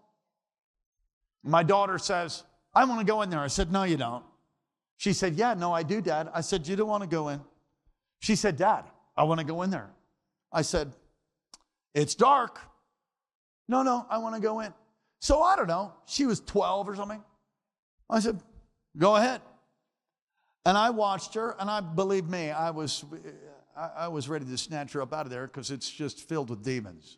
My daughter says, I want to go in there. I said, no, you don't. She said, yeah, no, I do, Dad. I said, you don't want to go in. She said, Dad, I want to go in there. I said, it's dark. No, I want to go in. So I don't know. She was 12 or something. I said, go ahead. And I watched her, and believe me, I was ready to snatch her up out of there because it's just filled with demons.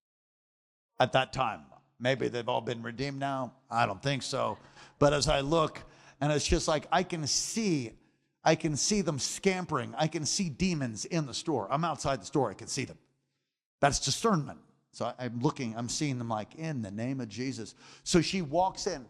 At that time, maybe they've all been redeemed now. I don't think so. But as I look, and it's just like I can see them scampering. I can see demons in the store. I'm outside the store. I can see them. That's discernment. So I'm seeing them like, in the name of Jesus. So she walks in.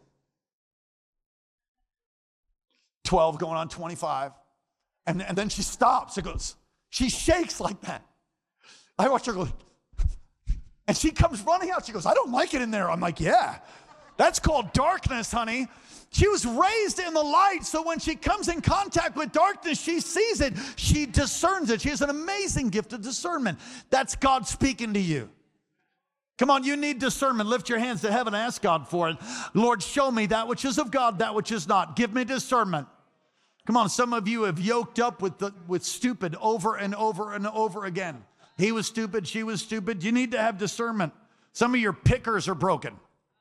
12 going on 25. And then she stops. She shakes like that. I watch her go, and she comes running out. She goes, I don't like it in there. I'm like, yeah, that's called darkness, honey. She was raised in the light, so when she comes in contact with darkness, she sees it, she discerns it. She has an amazing gift of discernment. That's God speaking to you. Come on, you need discernment. Lift your hands to heaven and ask God for it. Lord, show me that which is of God, that which is not. Give me discernment. Come on, some of you have yoked up with stupid over and over and over again. He was stupid, she was stupid. You need to have discernment. Some of your pickers are broken.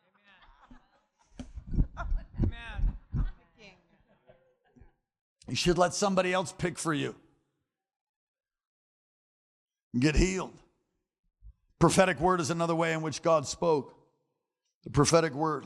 You should let somebody else pick for you. Get healed. Prophetic word is another way in which God spoke. The prophetic word.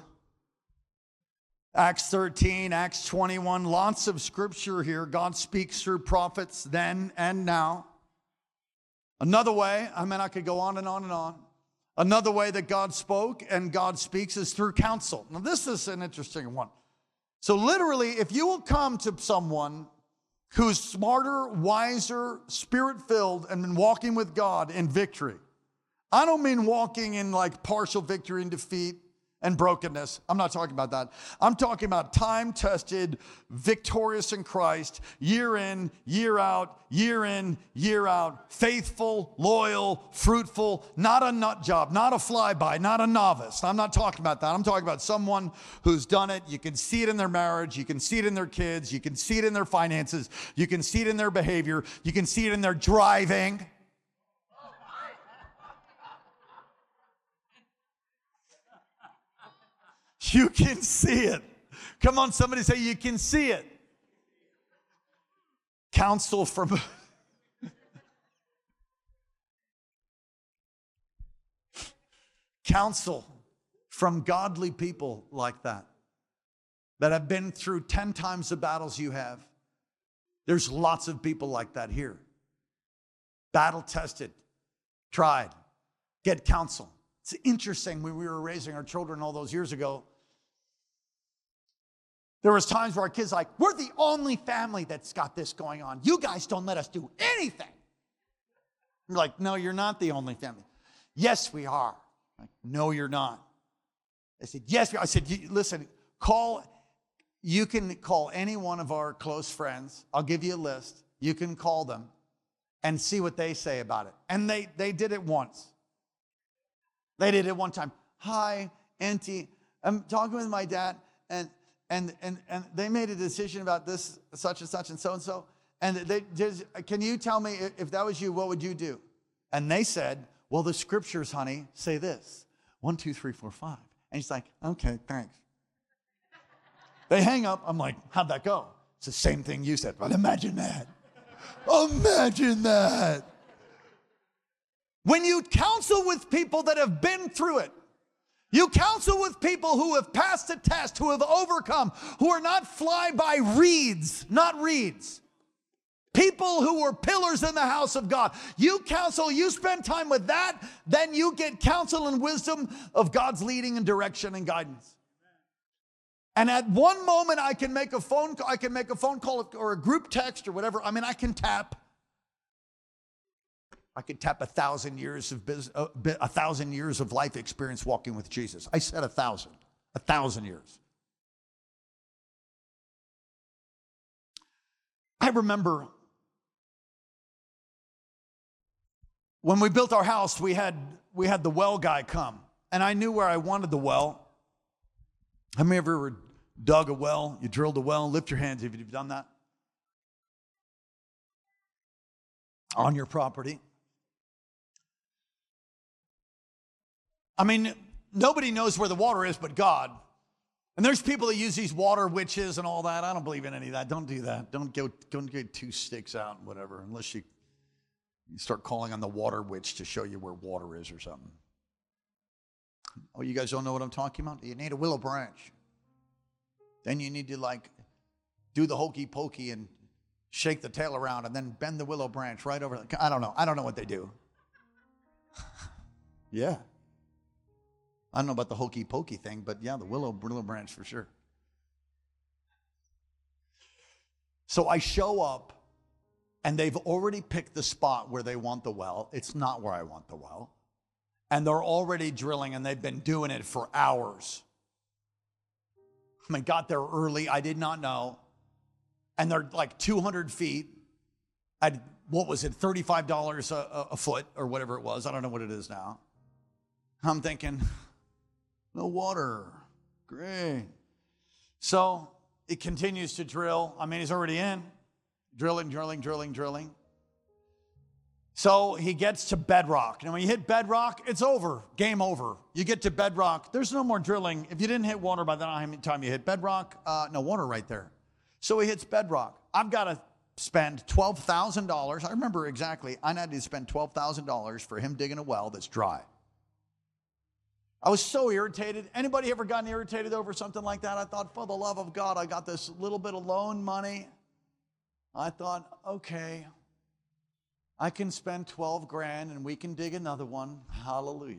Acts 13, Acts 21, lots of scripture here. God speaks through prophets then and now. Another way, I could go on and on and on. Another way that God spoke and God speaks is through counsel. Now this is an interesting one. So literally, if you will come to someone who's smarter, wiser, spirit-filled, and been walking with God in victory. I don't mean walking in like partial victory and defeat and brokenness. I'm not talking about that. I'm talking about time-tested, victorious in Christ, year in, year out, year in, year out, faithful, loyal, fruitful, not a nut job, not a flyby, not a novice. I'm not talking about that. I'm talking about someone who's done it. You can see it in their marriage. You can see it in their kids. You can see it in their finances. You can see it in their behavior. You can see it in their driving. You can see it. Come on, somebody say you can see it. Counsel from counsel from godly people like that have been through 10 times the battles you have. There's lots of people like that here. Battle tested, tried, get counsel. It's interesting when we were raising our children all those years ago. There was times where our kids like, we're the only family that's got this going on. You guys don't let us do anything. We're like, no, you're not the only family. Yes, we are. Like, no, you're not. They said, yes, we are. I said, listen, you can call any one of our close friends. I'll give you a list. You can call them and see what they say about it. And they did it once. They did it one time. Hi, Auntie, I'm talking with my dad, and they made a decision about this, such and such, and so and so. And they just, can you tell me if that was you, what would you do? And they said, well, the scriptures, honey, say this: 1, 2, 3, 4, 5. And he's like, okay, thanks. They hang up. I'm like, how'd that go? It's the same thing you said. But imagine that. Imagine that. When you counsel with people that have been through it, you counsel with people who have passed the test, who have overcome, who are not fly-by reeds, not reeds. People who were pillars in the house of God. You counsel, you spend time with that, then you get counsel and wisdom of God's leading and direction and guidance. And at one moment, I can make a phone call or a group text or whatever. I mean, I could tap 1,000 years of business, 1,000 years of life experience walking with Jesus. I said 1,000 years. I remember when we built our house, we had the well guy come, and I knew where I wanted the well. How many of you ever dug a well? You drilled a well? Lift your hands if you've done that. On your property. I mean, nobody knows where the water is but God. And there's people that use these water witches and all that. I don't believe in any of that. Don't do that. Don't get 2 sticks out and whatever, unless you start calling on the water witch to show you where water is or something. Oh, you guys don't know what I'm talking about? You need a willow branch. Then you need to do the hokey pokey and shake the tail around and then bend the willow branch right over. I don't know. I don't know what they do. Yeah. I don't know about the hokey pokey thing, but yeah, the willow branch for sure. So I show up and they've already picked the spot where they want the well. It's not where I want the well. And they're already drilling, and they've been doing it for hours. I mean, got there early. I did not know. And they're like 200 feet at, what was it, $35 a foot or whatever it was. I don't know what it is now. I'm thinking, no water. Great. So it continues to drill. I mean, he's already in. Drilling. So he gets to bedrock. And when you hit bedrock, it's over. Game over. You get to bedrock. There's no more drilling. If you didn't hit water by the time you hit bedrock, no water right there. So he hits bedrock. I've got to spend $12,000. I remember exactly. I had to spend $12,000 for him digging a well that's dry. I was so irritated. Anybody ever gotten irritated over something like that? I thought, for the love of God, I got this little bit of loan money. I thought, okay, I can spend 12 grand and we can dig another one. Hallelujah.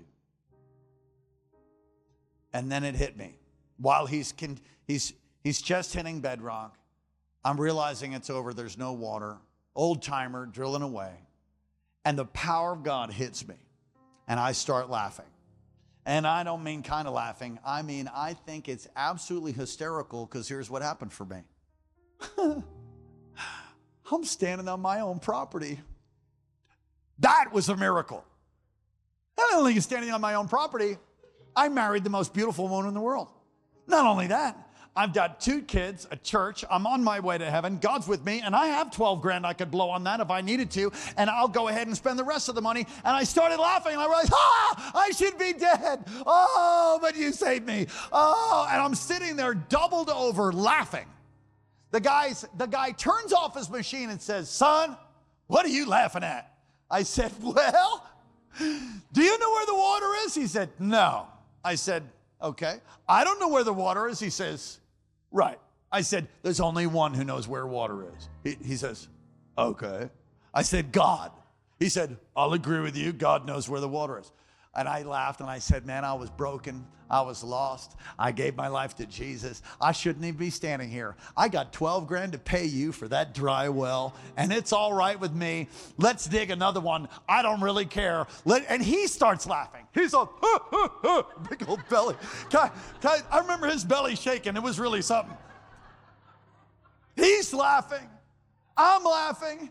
And then it hit me. While he's just hitting bedrock, I'm realizing it's over. There's no water. Old timer drilling away. And the power of God hits me. And I start laughing. And I don't mean kind of laughing. I mean, I think it's absolutely hysterical because here's what happened for me. I'm standing on my own property. That was a miracle. Not only standing on my own property, I married the most beautiful woman in the world. Not only that, I've got 2 kids, a church. I'm on my way to heaven. God's with me, and I have 12 grand I could blow on that if I needed to, and I'll go ahead and spend the rest of the money. And I started laughing, and I realized, I should be dead. Oh, but you saved me. Oh, and I'm sitting there doubled over laughing. The guy turns off his machine and says, son, what are you laughing at? I said, well, do you know where the water is? He said, no. I said, okay. I don't know where the water is. He says, right. I said, there's only one who knows where water is. He says, okay. I said, God. He said, I'll agree with you. God knows where the water is. And I laughed and I said, man, I was broken. I was lost. I gave my life to Jesus. I shouldn't even be standing here. I got 12 grand to pay you for that dry well, and it's all right with me. Let's dig another one. I don't really care. And he starts laughing. He's a big old belly. I remember his belly shaking. It was really something. He's laughing. I'm laughing.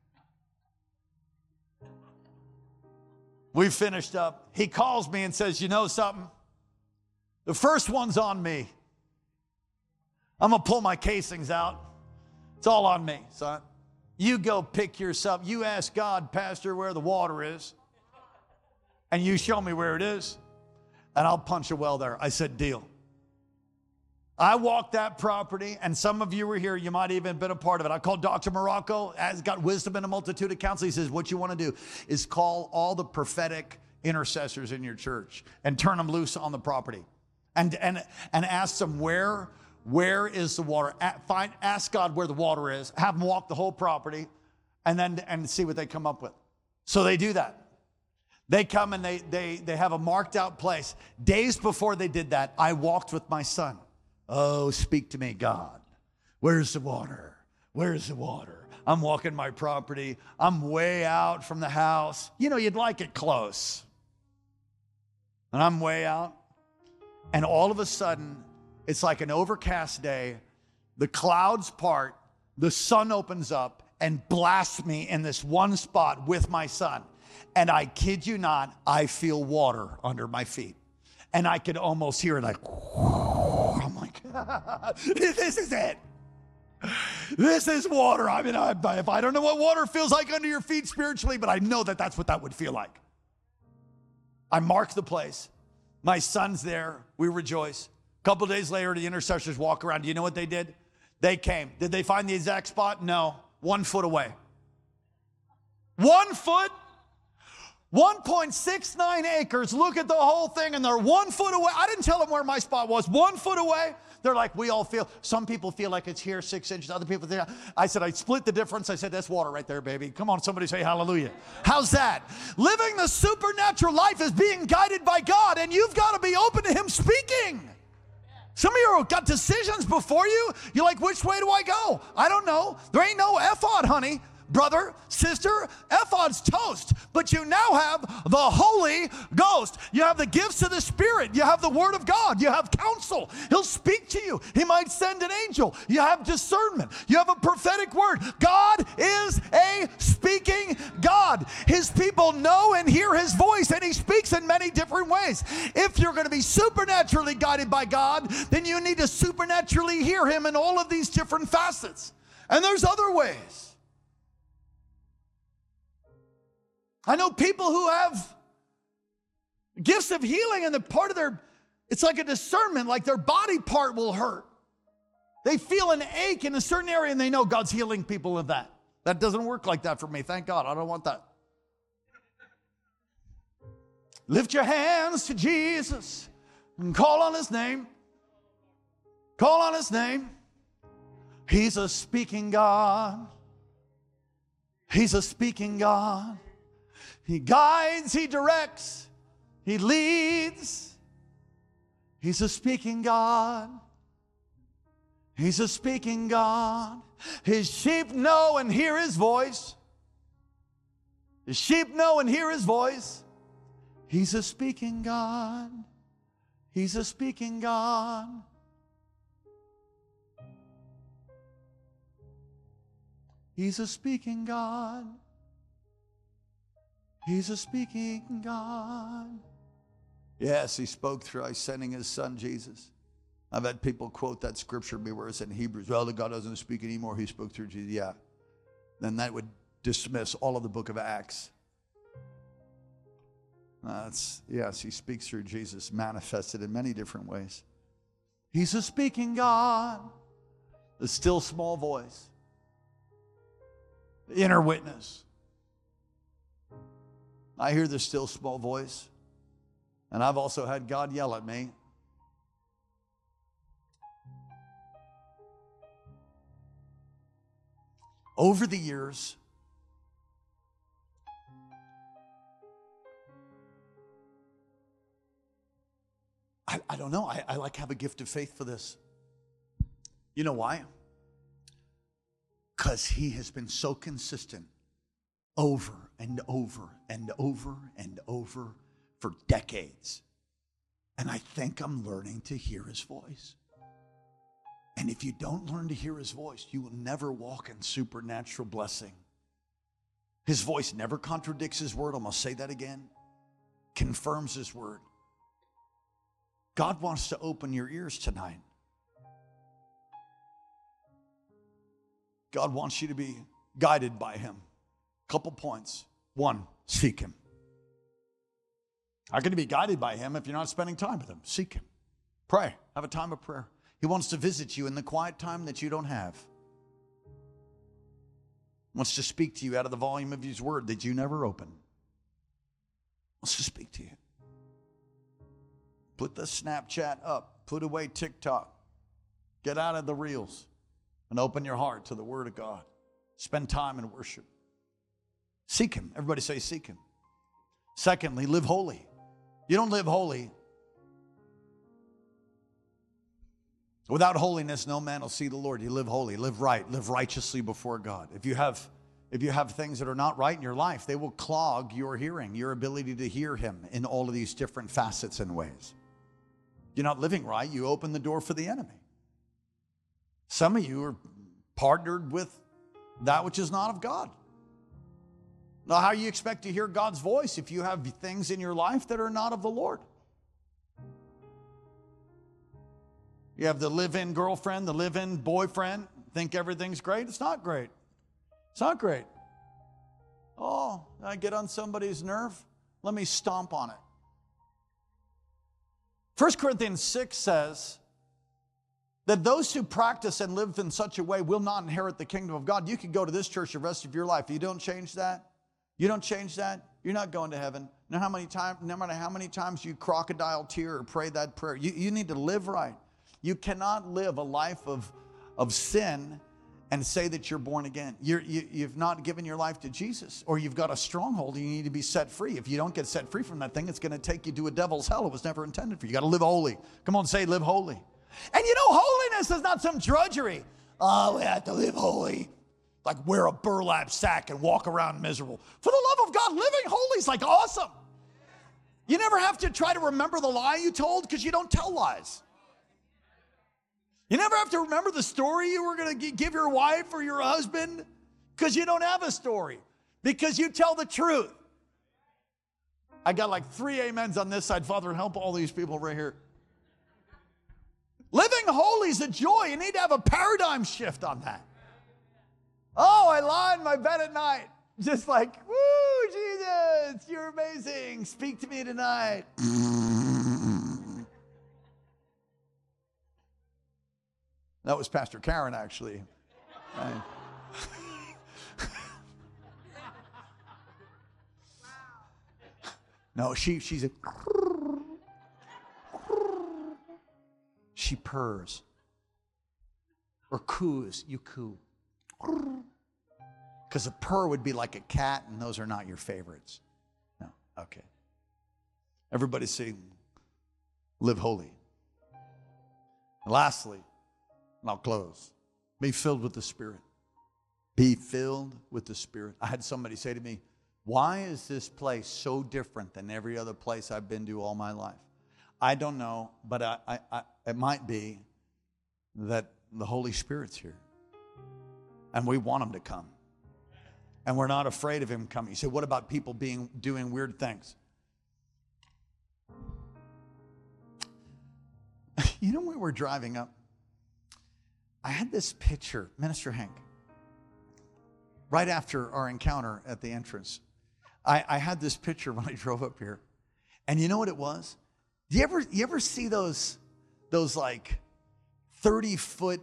We finished up. He calls me and says, you know something? The first one's on me. I'm going to pull my casings out. It's all on me, son. You go pick yourself. You ask God, Pastor, where the water is, and you show me where it is, and I'll punch a well there. I said, deal. I walked that property, and some of you were here. You might have even been a part of it. I called Dr. Morocco, has got wisdom in a multitude of counsel. He says, what you want to do is call all the prophetic intercessors in your church and turn them loose on the property. And ask them where is the water. Ask God where the water is. Have them walk the whole property, and see what they come up with. So they do that. They come and they have a marked out place. Days before they did that, I walked with my son. Oh, speak to me, God. Where's the water? Where's the water? I'm walking my property. I'm way out from the house. You know, you'd like it close. And I'm way out. And all of a sudden, it's like an overcast day. The clouds part, the sun opens up and blasts me in this one spot with my son. And I kid you not, I feel water under my feet. And I could almost hear it like, I'm like, this is it. This is water. I mean, if I don't know what water feels like under your feet spiritually, but I know that that's what that would feel like. I mark the place. My son's there. We rejoice. A couple days later, the intercessors walk around. Do you know what they did? They came. Did they find the exact spot? No. 1 foot away. 1 foot? 1.69 acres. Look at the whole thing, and they're 1 foot away. I didn't tell them where my spot was. 1 foot away. They're like, we all feel, some people feel like it's here 6 inches. Other people think, I said, I split the difference. I said, that's water right there, baby. Come on, somebody say hallelujah. How's that? Living the supernatural life is being guided by God, and you've got to be open to Him speaking. Some of you have got decisions before you. You're like, which way do I go? I don't know. There ain't no ephod, honey. Brother, sister, ephod's toast, but you now have the Holy Ghost. You have the gifts of the Spirit. You have the Word of God. You have counsel. He'll speak to you. He might send an angel. You have discernment. You have a prophetic word. God is a speaking God. His people know and hear His voice, and He speaks in many different ways. If you're going to be supernaturally guided by God, then you need to supernaturally hear Him in all of these different facets. And there's other ways. I know people who have gifts of healing, and the part of it's like a discernment, like their body part will hurt. They feel an ache in a certain area, and they know God's healing people of that. That doesn't work like that for me. Thank God. I don't want that. Lift your hands to Jesus and call on His name. Call on His name. He's a speaking God. He's a speaking God. He guides, He directs, He leads. He's a speaking God. He's a speaking God. His sheep know and hear His voice. His sheep know and hear His voice. He's a speaking God. He's a speaking God. He's a speaking God. He's a speaking God. Yes, he spoke through sending his son Jesus. I've had people quote that scripture where it's in Hebrews. Well, God doesn't speak anymore. He spoke through Jesus. Yeah. Then that would dismiss all of the book of Acts. Yes, he speaks through Jesus, manifested in many different ways. He's a speaking God. The still small voice. The inner witness. I hear the still small voice. And I've also had God yell at me. Over the years, I don't know. I like have a gift of faith for this. You know why? Because he has been so consistent over and over and over and over for decades. And I think I'm learning to hear his voice. And if you don't learn to hear his voice, you will never walk in supernatural blessing. His voice never contradicts his word. I'm going to say that again. Confirms his word. God wants to open your ears tonight. God wants you to be guided by him. Couple points. One, seek him. How can you be guided by him if you're not spending time with him? Seek him. Pray. Have a time of prayer. He wants to visit you in the quiet time that you don't have. He wants to speak to you out of the volume of his word that you never open. He wants to speak to you. Put the Snapchat up. Put away TikTok. Get out of the reels and open your heart to the word of God. Spend time in worship. Seek him. Everybody say seek him. Secondly, live holy. You don't live holy. Without holiness, no man will see the Lord. You live holy, live right, live righteously before God. If you have things that are not right in your life, they will clog your hearing, your ability to hear him in all of these different facets and ways. You're not living right, you open the door for the enemy. Some of you are partnered with that which is not of God. Now, how do you expect to hear God's voice if you have things in your life that are not of the Lord? You have the live-in girlfriend, the live-in boyfriend, think everything's great. It's not great. It's not great. Oh, I get on somebody's nerve? Let me stomp on it. 1 Corinthians 6 says that those who practice and live in such a way will not inherit the kingdom of God. You could go to this church the rest of your life. You don't change that. You don't change that, you're not going to heaven. No matter how many times you crocodile tear or pray that prayer, you need to live right. You cannot live a life of sin and say that you're born again. You've not given your life to Jesus, or you've got a stronghold and you need to be set free. If you don't get set free from that thing, it's going to take you to a devil's hell. It was never intended for you. You got to live holy. Come on, say live holy. And you know, holiness is not some drudgery. Oh, we have to live holy. Like wear a burlap sack and walk around miserable. For the love of God, living holy is like awesome. You never have to try to remember the lie you told because you don't tell lies. You never have to remember the story you were going to give your wife or your husband because you don't have a story, because you tell the truth. I got like 3 amens on this side. Father, help all these people right here. Living holy is a joy. You need to have a paradigm shift on that. Oh, I lie in my bed at night. Just like, woo, Jesus, you're amazing. Speak to me tonight. That was Pastor Karen, actually. No, she's a... She purrs. Or coos. You coo. Because a purr would be like a cat, and those are not your favorites. No, okay. Everybody say, live holy. And lastly, and I'll close, be filled with the Spirit. Be filled with the Spirit. I had somebody say to me, Why is this place so different than every other place I've been to all my life? I don't know, but it might be that the Holy Spirit's here. And we want him to come. And we're not afraid of him coming. You say, what about people doing weird things? You know, when we were driving up, I had this picture, Minister Hank, right after our encounter at the entrance. I had this picture when I drove up here. And you know what it was? Do you ever see those like 30-foot,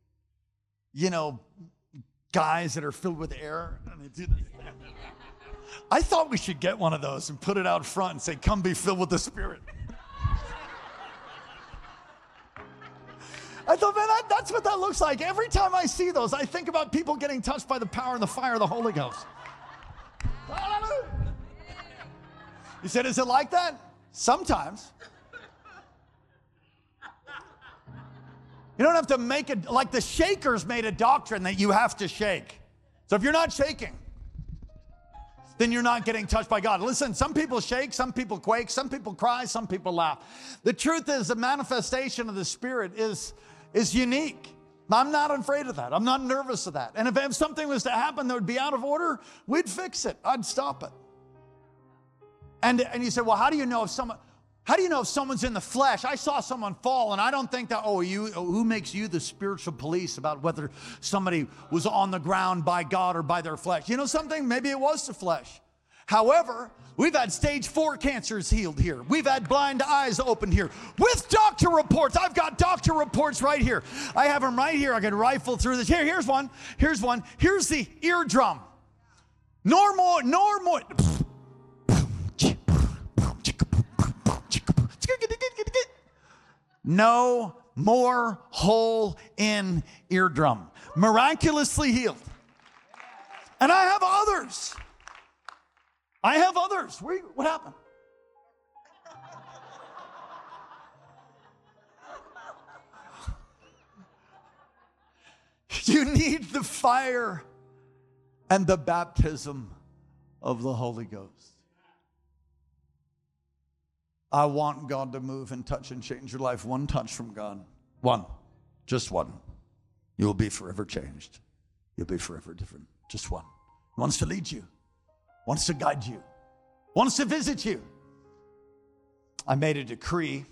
guys that are filled with air? And they do this. I thought we should get one of those and put it out front and say, come be filled with the Spirit. I thought, man, that's what that looks like. Every time I see those, I think about people getting touched by the power and the fire of the Holy Ghost. Hallelujah. You said, is it like that? Sometimes. You don't have to make it, like the Shakers made a doctrine that you have to shake. So if you're not shaking, then you're not getting touched by God. Listen, some people shake, some people quake, some people cry, some people laugh. The truth is the manifestation of the Spirit is unique. I'm not afraid of that. I'm not nervous of that. And if something was to happen that would be out of order, we'd fix it. I'd stop it. And you say, well, how do you know if someone's in the flesh? I saw someone fall, and I don't think that, who makes you the spiritual police about whether somebody was on the ground by God or by their flesh? You know something? Maybe it was the flesh. However, we've had stage 4 cancers healed here. We've had blind eyes opened here with doctor reports. I've got doctor reports right here. I have them right here. I can rifle through this. Here's one. Here's the eardrum. Normal. No more hole in eardrum. Miraculously healed. And I have others. What happened? You need the fire and the baptism of the Holy Ghost. I want God to move and touch and change your life. One touch from God. One. Just one. You will be forever changed. You'll be forever different. Just one. He wants to lead you. Wants to guide you. Wants to visit you. I made a decree.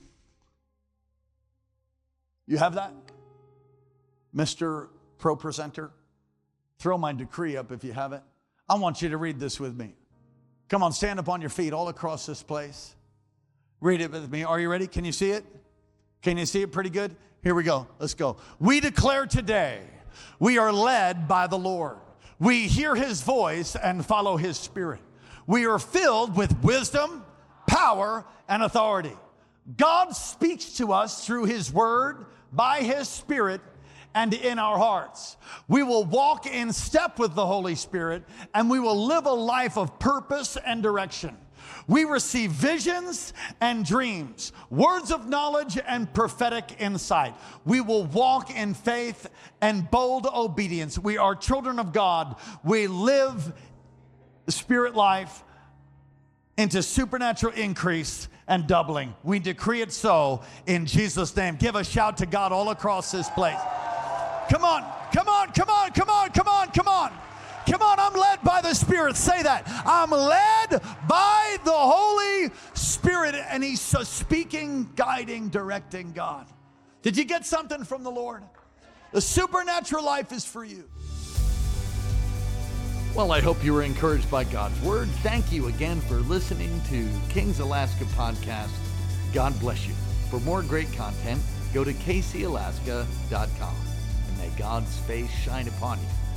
You have that? Mr. Pro Presenter? Throw my decree up if you have it. I want you to read this with me. Come on, stand up on your feet all across this place. Read it with me. Are you ready? Can you see it? Can you see it pretty good? Here we go. Let's go. We declare today, we are led by the Lord. We hear his voice and follow his Spirit. We are filled with wisdom, power, and authority. God speaks to us through his word, by his Spirit, and in our hearts. We will walk in step with the Holy Spirit, and we will live a life of purpose and direction. We receive visions and dreams, words of knowledge and prophetic insight. We will walk in faith and bold obedience. We are children of God. We live the Spirit life into supernatural increase and doubling. We decree it so in Jesus' name. Give a shout to God all across this place. Come on, come on, come on, come on, come on, come on. Come on, I'm led by the Spirit. Say that. I'm led by the Holy Spirit. And he's speaking, guiding, directing God. Did you get something from the Lord? The supernatural life is for you. Well, I hope you were encouraged by God's word. Thank you again for listening to Kings Alaska Podcast. God bless you. For more great content, go to kcalaska.com. And may God's face shine upon you